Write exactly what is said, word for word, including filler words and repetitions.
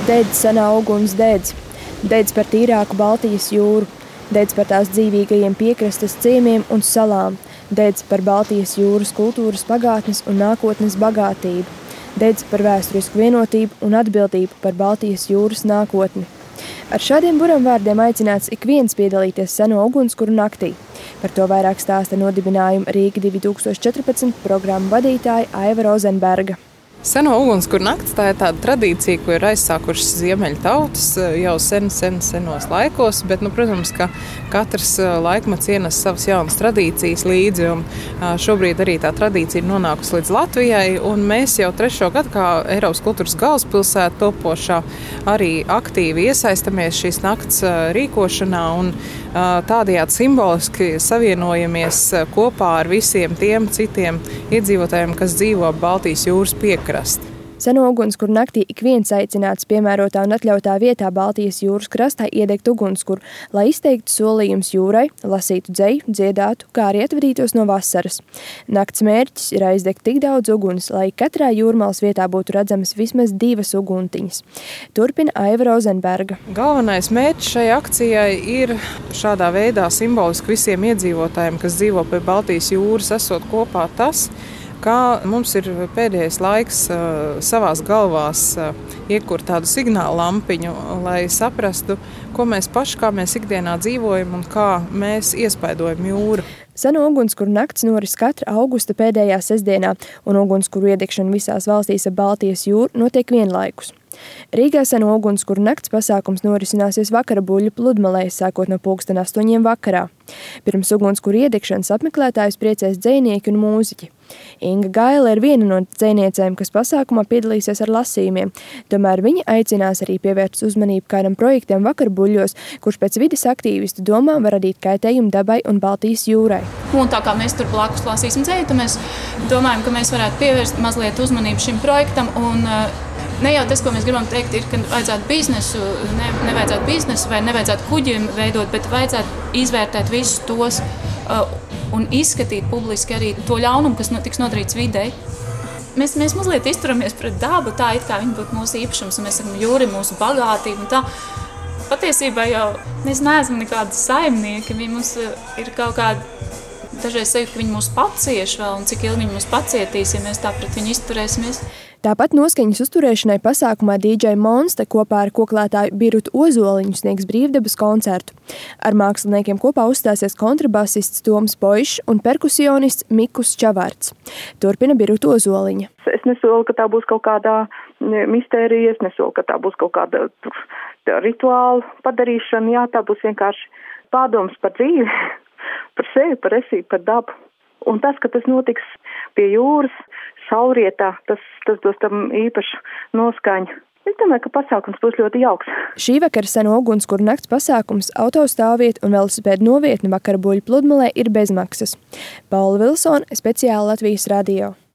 Dedz senā uguns dedz. Dedz par tīrāku Baltijas jūru. Dedz par tās dzīvīgajiem piekrastes ciemiem un salām. Dedz par Baltijas jūras kultūras pagātnes un nākotnes bagātību. Dedz par vēsturisku vienotību un atbildību par Baltijas jūras nākotni. Ar šādiem buramvārdiem aicināts ik viens piedalīties seno ugunskura naktī. Par to vairāk stāsta nodibinājuma Rīga divi tūkstoši četrpadsmit programmu vadītāja Aiva Rozenberga. Seno ugunskura nakts tā ir tāda tradīcija, ko ir aizsākušas ziemeļu tautas jau sen, sen, senos laikos, bet, nu, protams, ka katrs laikmets ienes savas jaunas tradīcijas līdzi, un šobrīd arī tā tradīcija ir nonākusi līdz Latvijai, un mēs jau trešo gadu kā Eiropas kultūras galvaspilsēta topošā arī aktīvi iesaistamies šīs nakts rīkošanā, un tādējādi simboliski savienojamies kopā ar visiem tiem citiem iedzīvotājiem, kas dzīvo Baltijas jūras piekrasti. Seno ugunskura naktī ik viens aicināts piemērotā un atļautā vietā Baltijas jūras krastā iedegt ugunskuru, lai izteiktu solījumus jūrai, lasītu dzeju, dziedātu, kā arī atvadītos no vasaras. Nakts mērķis ir aizdegt tik daudz uguns, lai katrā jūrmalas vietā būtu redzamas vismaz divas uguntiņas. Turpina Aiva Rozenberga. Galvenais mērķis šai akcijai ir šādā veidā simboliski visiem iedzīvotājiem, kas dzīvo pie Baltijas jūras, esot kopā tas, kā mums ir pēdējais laiks uh, savās galvās uh, iekurt tādu signālu lampiņu, lai saprastu, ko mēs paši, kā mēs ikdienā dzīvojam un kā mēs iespaidojam jūru. Seno ugunskura nakts noris katra augusta pēdējā sestdienā, un ugunskuru iedegšana visās valstīs ap Baltijas jūru notiek vienlaikus. Rīgā seno ugunskura nakts pasākums norisināsies vakara buļļu pludmalē, sākot no pulksten astoņiem vakarā. Pirms ugunskura iedegšanas apmeklētājus priecēs dzejnieki un mūziķi. Inga Gaila ir viena no dzejniecēm, kas pasākumā piedalīsies ar lasījumiem. Tomēr viņa aicinās arī pievērst uzmanību kādam projektam vakar buļļos, kurš pēc vides aktīvistu domām var radīt kaitējumu dabai un Baltijas jūrai. Un tā kā mēs tur blakus lasīsim dzeju, tad mēs domājam, ka mēs varētu pievērst mazliet uzmanību šim projektam. Un ne jau tas, ko mēs gribam teikt, ir, ka vajadzētu biznesu, ne, nevajadzētu biznesu vai nevajadzētu kuģiem veidot, bet vajadzētu izvērtēt visus tos uh, un izskatīt publiski arī to ļaunumu, kas no, tiks nodarīts videi. Mēs, mēs mazliet izturamies pret dabu, tā it kā viņi būtu mūsu īpašums, un mēs sakam, jūra ir mūsu bagātība, un tā. Patiesībā jau mēs neesam nekādi saimnieki, viņi mums ir kaut kādi, dažreiz sajūt, ka viņi mūs pacieš vēl, un cik ilgi viņi mūs pacietīs, ja mēs tā pret viņu izturēsimies. Tāpat noskaņas uzturēšanai pasākumā D J Monste kopā ar koklētāju Birutu Ozoliņu sniegs brīvdabas koncertu. Ar māksliniekiem kopā uzstāsies kontrabasists Toms Poišs un perkusionists Mikus Čavārds. Turpina Birutu Ozoliņa. Es nesolu, ka tā būs kaut kādā mistērija, es nesolu, ka tā būs kaut kāda rituāla padarīšana, jā, tā būs vienkārši pārdoms par dzīvi, par sevi, par esību, par dabu. Un tas, ka tas notiks pie jūras, saulrietā, tas, tas dos tam īpašu noskaņu. Es domāju, ka pasākums būs ļoti jauks. Šī vakara seno ugunskura nakts pasākums, autostāvvieta un velosipēdu novietne vakara buļļu pludmalē ir bezmaksas. Paula Vilsone, speciāli Latvijas radio.